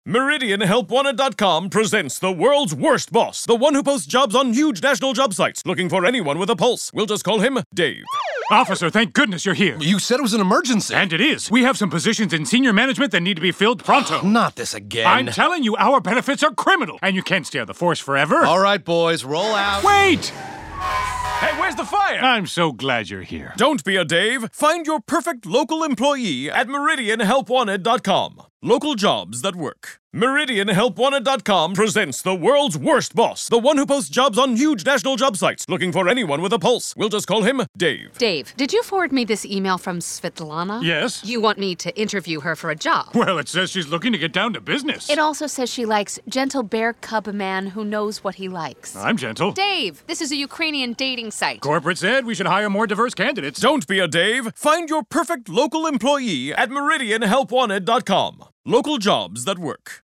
MeridianHelpWanted.com presents the world's worst boss, the one who posts jobs on huge national job sites, looking for anyone with a pulse. We'll just call him Dave. Officer, thank goodness you're here. You said it was an emergency. And it is. We have some positions in senior management that need to be filled pronto. Not this again. I'm telling you, our benefits are criminal, and you can't stay on the force forever. All right, boys, roll out. Wait! Hey, where's the fire? I'm so glad you're here. Don't be a Dave. Find your perfect local employee at MeridianHelpWanted.com. Local jobs that work. MeridianHelpWanted.com presents the world's worst boss, the one who posts jobs on huge national job sites, looking for anyone with a pulse. We'll just call him Dave. Dave, did you forward me this email from Svetlana? Yes? You want me to interview her for a job? Well, it says she's looking to get down to business. It also says she likes gentle bear cub man who knows what he likes. I'm gentle. Dave, this is a Ukrainian dating site. Corporate said we should hire more diverse candidates. Don't be a Dave. Find your perfect local employee at MeridianHelpWanted.com. Local jobs that work.